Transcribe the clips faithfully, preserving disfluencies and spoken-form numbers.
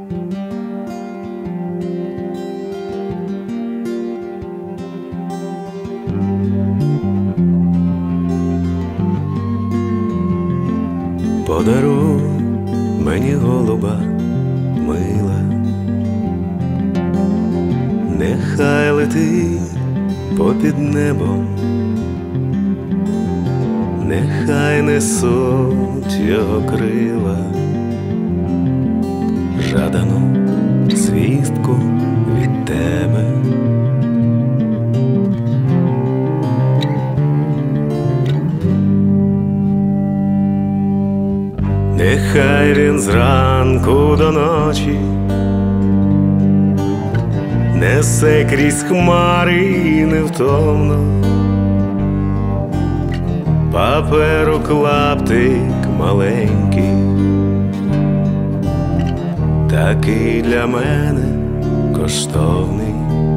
Подаруй мені голуба мила, нехай летить попід небом, нехай несуть його крила, жадану звістку від тебе. Нехай він зранку до ночі несе крізь хмари невтомно, паперу клаптик маленький, такий для мене коштовний.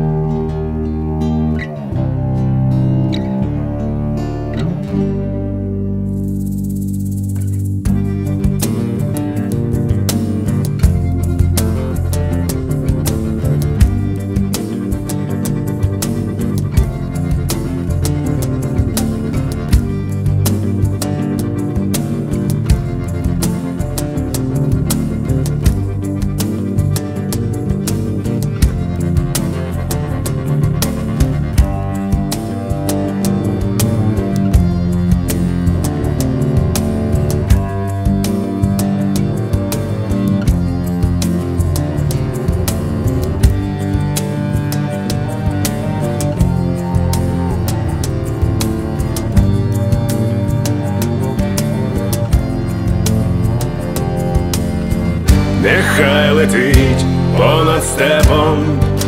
Нехай летить понад степом,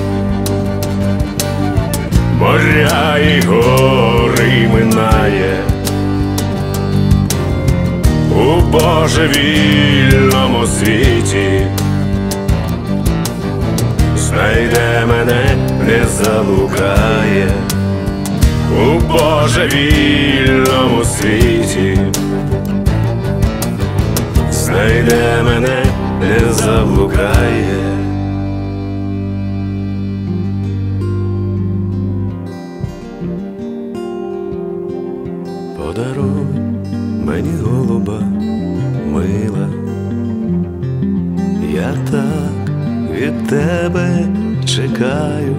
моря і гори минає, у божевільному світі знайде мене, не заблукає, у божевільному світі знайде мене, не заблукає. Подаруй мені голуба мила, я так від тебе чекаю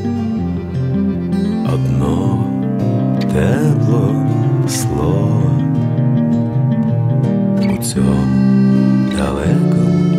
одного теплого слова у цьому далекому